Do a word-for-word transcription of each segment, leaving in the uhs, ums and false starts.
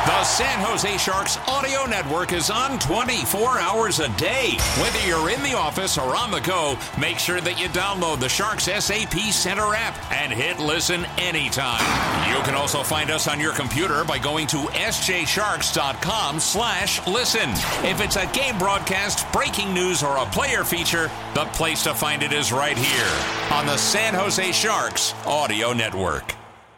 The San Jose Sharks Audio Network is on twenty-four hours a day. Whether you're in the office or on the go, make sure that you download the Sharks S A P Center app and hit listen anytime. You can also find us on your computer by going to s j sharks dot com slash listen. If it's a game broadcast, breaking news, or a player feature, the place to find it is right here on the San Jose Sharks Audio Network.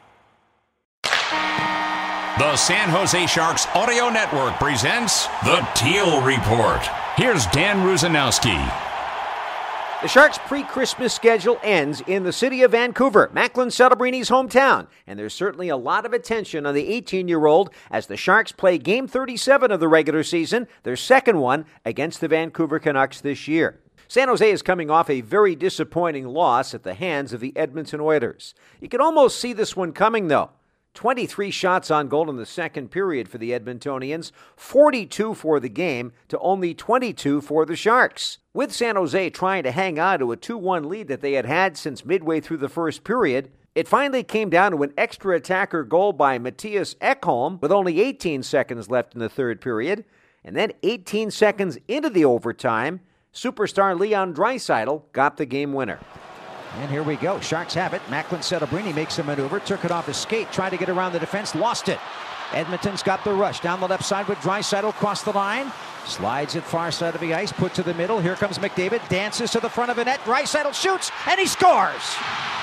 The San Jose Sharks Audio Network presents The Teal Report. Here's Dan Rusanowski. The Sharks' pre-Christmas schedule ends in the city of Vancouver, Macklin Celebrini's hometown, and there's certainly a lot of attention on the eighteen-year-old as the Sharks play Game thirty-seven of the regular season, their second one against the Vancouver Canucks this year. San Jose is coming off a very disappointing loss at the hands of the Edmonton Oilers. You could almost see this one coming, though. twenty-three shots on goal in the second period for the Edmontonians, forty-two for the game to only twenty-two for the Sharks. With San Jose trying to hang on to a two one lead that they had had since midway through the first period, it finally came down to an extra attacker goal by Mattias Ekholm with only eighteen seconds left in the third period. And then eighteen seconds into the overtime, superstar Leon Draisaitl got the game winner. And here we go. Sharks have it. Macklin Celebrini makes a maneuver, took it off his skate, tried to get around the defense, lost it. Edmonton's got the rush down the left side with Draisaitl across the line. Slides it far side of the ice, put to the middle. Here comes McDavid, dances to the front of the net. Draisaitl shoots, and he scores.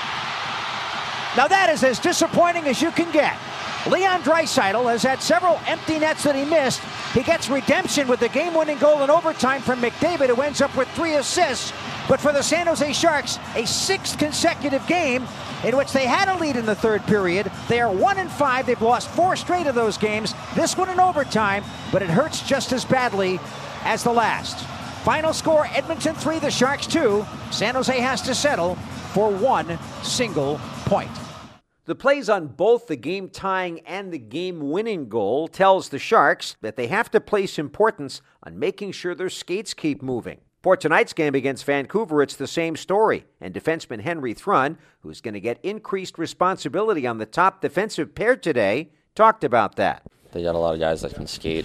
Now that is as disappointing as you can get. Leon Draisaitl has had several empty nets that he missed. He gets redemption with the game-winning goal in overtime from McDavid, who ends up with three assists. But for the San Jose Sharks, a sixth consecutive game in which they had a lead in the third period. They are one and five. They've lost four straight of those games. This one in overtime, but it hurts just as badly as the last. Final score, Edmonton three, the Sharks two. San Jose has to settle for one single point. The plays on both the game-tying and the game-winning goal tells the Sharks that they have to place importance on making sure their skates keep moving. For tonight's game against Vancouver, it's the same story, and defenseman Henry Thrun, who's going to get increased responsibility on the top defensive pair today, talked about that. They got a lot of guys that can skate,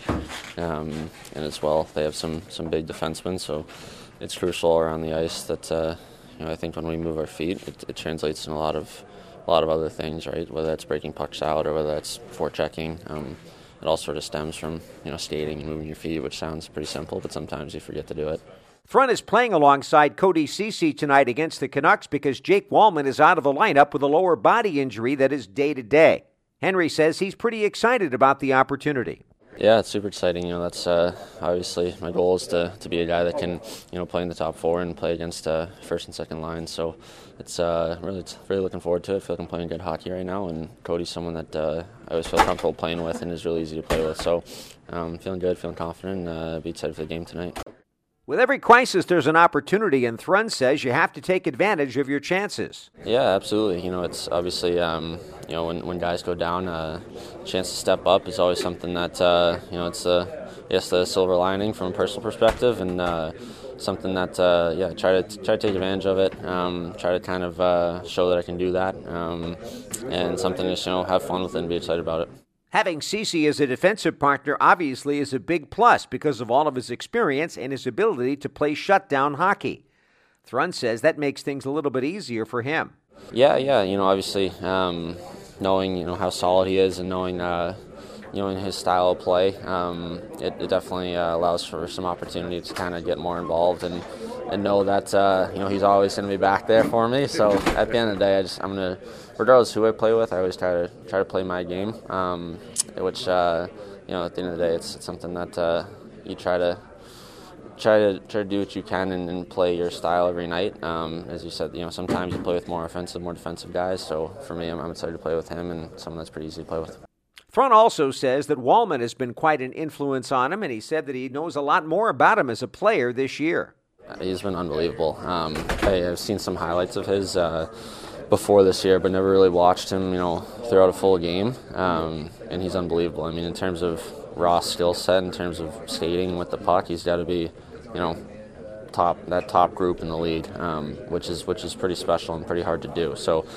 um, and as well, they have some, some big defensemen, so it's crucial around the ice that uh, you know, I think when we move our feet, it, it translates in a lot of a lot of other things, right? Whether that's breaking pucks out or whether that's forechecking. Um, it all sort of stems from you know skating and moving your feet, which sounds pretty simple, but sometimes you forget to do it. Thrun is playing alongside Cody Ceci tonight against the Canucks because Jake Wallman is out of the lineup with a lower body injury that is day-to-day. Henry says he's pretty excited about the opportunity. Yeah, it's super exciting. You know, that's uh, obviously my goal is to, to be a guy that can, you know, play in the top four and play against uh, first and second line. So it's uh, really, it's really looking forward to it. I feel like I'm playing good hockey right now, and Cody's someone that uh, I always feel comfortable playing with and is really easy to play with. So um, feeling good, feeling confident, and uh, be excited for the game tonight. With every crisis, there's an opportunity, and Thrun says you have to take advantage of your chances. Yeah, absolutely. You know, it's obviously, um, you know, when, when guys go down, a uh, chance to step up is always something that, uh, you know, it's, uh, yes, the silver lining from a personal perspective, and uh, something that, uh, yeah, try to try to take advantage of it, um, try to kind of uh, show that I can do that, um, and something to, you know, have fun with it and be excited about it. Having Ceci as a defensive partner obviously is a big plus because of all of his experience and his ability to play shutdown hockey. Thrun says that makes things a little bit easier for him. Yeah, yeah, you know, obviously um, knowing, you know, how solid he is and knowing, uh, you know, in his style of play, um, it, it definitely uh, allows for some opportunity to kind of get more involved and, and know that, uh, you know, he's always going to be back there for me. So at the end of the day, I just, I'm going to, regardless of who I play with, I always try to try to play my game, um, which, uh, you know, at the end of the day, it's, it's something that uh, you try to try to try to do what you can and, and play your style every night. Um, as you said, you know, sometimes you play with more offensive, more defensive guys. So for me, I'm, I'm excited to play with him and someone that's pretty easy to play with. Thrun also says that Wallman has been quite an influence on him, and he said that he knows a lot more about him as a player this year. He's been unbelievable. Um, I, I've seen some highlights of his uh, before this year, but never really watched him, you know, throughout a full game. Um, and he's unbelievable. I mean, in terms of raw skill set, in terms of skating with the puck, he's got to be, you know, top that top group in the league, um, which is which is pretty special and pretty hard to do. So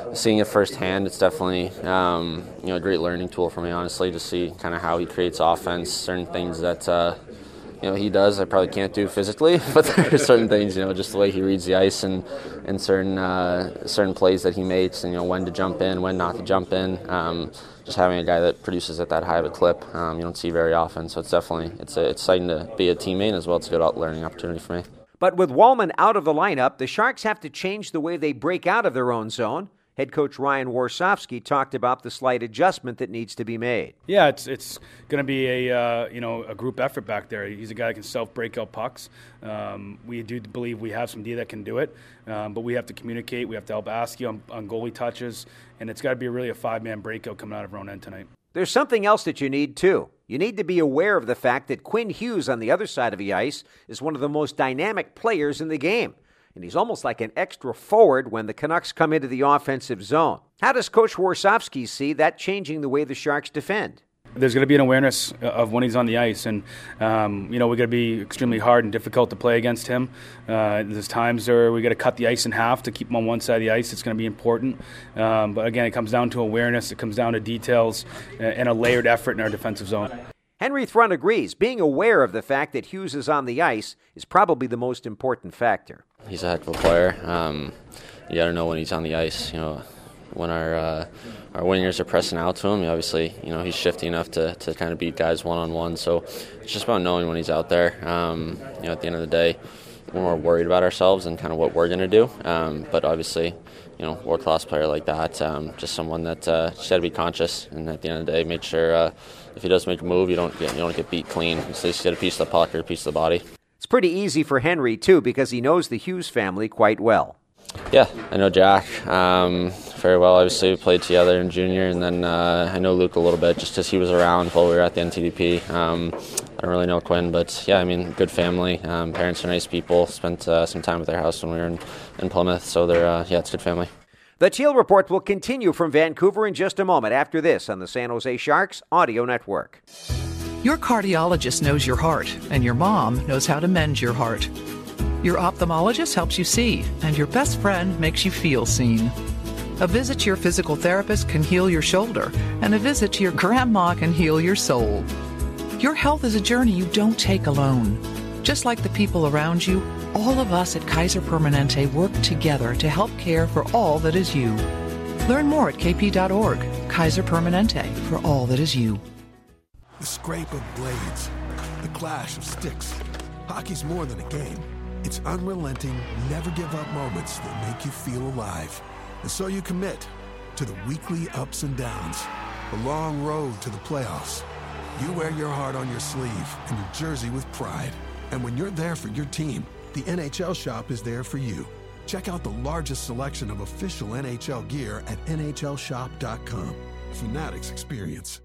seeing it firsthand, it's definitely um, you know a great learning tool for me, honestly, to see kind of how he creates offense, certain things that uh, you know he does I probably can't do physically, but there are certain things, you know, just the way he reads the ice and and certain uh, certain plays that he makes, and you know when to jump in, when not to jump in. Um, just having a guy that produces at that high of a clip, um, you don't see very often. So it's definitely it's, a, it's exciting to be a teammate as well. It's a good learning opportunity for me. But with Wallman out of the lineup, the Sharks have to change the way they break out of their own zone. Head coach Ryan Warsofsky talked about the slight adjustment that needs to be made. Yeah, it's it's going to be a uh, you know a group effort back there. He's a guy that can self-break out pucks. Um, we do believe we have some D that can do it, um, but we have to communicate. We have to help Askey on, on goalie touches, and it's got to be really a five-man breakout coming out of our own end tonight. There's something else that you need, too. You need to be aware of the fact that Quinn Hughes on the other side of the ice is one of the most dynamic players in the game. And he's almost like an extra forward when the Canucks come into the offensive zone. How does Coach Warsofsky see that changing the way the Sharks defend? There's going to be an awareness of when he's on the ice, and um, you know we're going to be extremely hard and difficult to play against him. Uh, there's times where we got to cut the ice in half to keep him on one side of the ice. It's going to be important, um, but again, it comes down to awareness. It comes down to details and a layered effort in our defensive zone. Henry Thrun agrees. Being aware of the fact that Hughes is on the ice is probably the most important factor. He's a heck of a player. Um, you got to know when he's on the ice. You know, when our uh, our wingers are pressing out to him, obviously, you know, he's shifty enough to, to kind of beat guys one on one. So it's just about knowing when he's out there. Um, you know, at the end of the day, we're more worried about ourselves and kind of what we're going to do. Um, but obviously, you know, world class player like that, um, just someone that uh, just got to be conscious. And at the end of the day, make sure uh, if he does make a move, you don't get you don't get beat clean. At least get a piece of the puck or a piece of the body. It's pretty easy for Henry, too, because he knows the Hughes family quite well. Yeah, I know Jack um, very well. Obviously, we played together in junior, and then uh, I know Luke a little bit just because he was around while we were at the N T D P. Um, I don't really know Quinn, but yeah, I mean, good family. Um, parents are nice people. Spent uh, some time at their house when we were in, in Plymouth, so they're uh, yeah, it's a good family. The Teal Report will continue from Vancouver in just a moment after this on the San Jose Sharks Audio Network. Your cardiologist knows your heart, and your mom knows how to mend your heart. Your ophthalmologist helps you see, and your best friend makes you feel seen. A visit to your physical therapist can heal your shoulder, and a visit to your grandma can heal your soul. Your health is a journey you don't take alone. Just like the people around you, all of us at Kaiser Permanente work together to help care for all that is you. Learn more at k p dot org. Kaiser Permanente, for all that is you. The scrape of blades, the clash of sticks. Hockey's more than a game. It's unrelenting, never-give-up moments that make you feel alive. And so you commit to the weekly ups and downs, the long road to the playoffs. You wear your heart on your sleeve and your jersey with pride. And when you're there for your team, the N H L Shop is there for you. Check out the largest selection of official N H L gear at N H L shop dot com. Fanatics experience.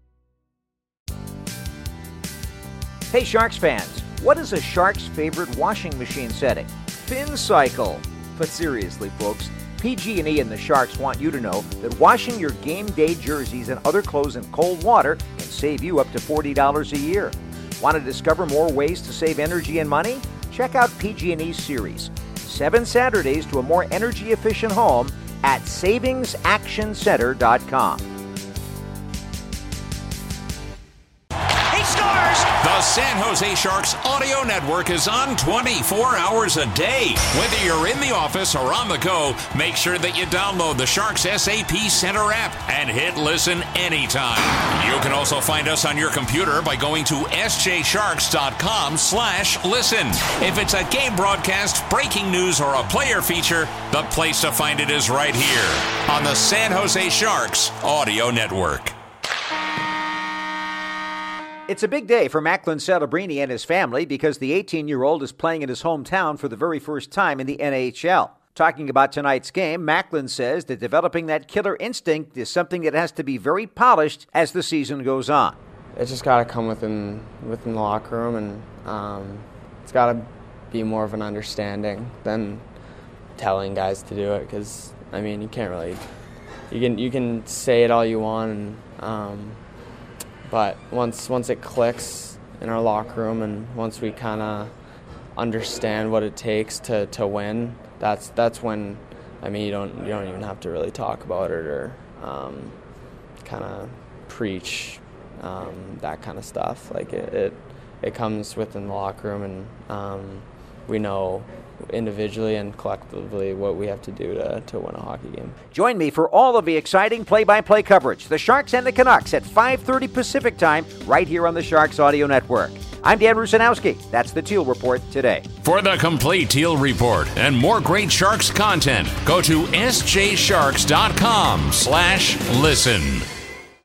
Hey Sharks fans, what is a Sharks' favorite washing machine setting? Fin Cycle. But seriously folks, P G and E and the Sharks want you to know that washing your game day jerseys and other clothes in cold water can save you up to forty dollars a year. Want to discover more ways to save energy and money? Check out P G and E's series, Seven Saturdays to a More Energy Efficient Home at savings action center dot com. The San Jose Sharks Audio Network is on twenty-four hours a day. Whether you're in the office or on the go, make sure that you download the Sharks S A P Center app and hit listen anytime. You can also find us on your computer by going to s j sharks dot com slash listen. If it's a game broadcast, breaking news, or a player feature, the place to find it is right here on the San Jose Sharks Audio Network. It's a big day for Macklin Celebrini and his family because the eighteen-year-old is playing in his hometown for the very first time in the N H L. Talking about tonight's game, Macklin says that developing that killer instinct is something that has to be very polished as the season goes on. It's just got to come within within the locker room, and um, it's got to be more of an understanding than telling guys to do it. Because I mean, you can't really you can you can say it all you want, and, um, but once once it clicks in our locker room, and once we kind of understand what it takes to, to win, that's that's when I mean, you don't you don't even have to really talk about it or um, kind of preach um, that kind of stuff. Like it, it, it comes within the locker room, and um, we know individually and collectively what we have to do to, to win a hockey game. Join me for all of the exciting play-by-play coverage, the Sharks and the Canucks at five thirty Pacific Time, right here on the Sharks Audio Network. I'm Dan Rusanowski. That's the Teal Report today. For the complete Teal Report and more great Sharks content, go to s j sharks dot com slash listen.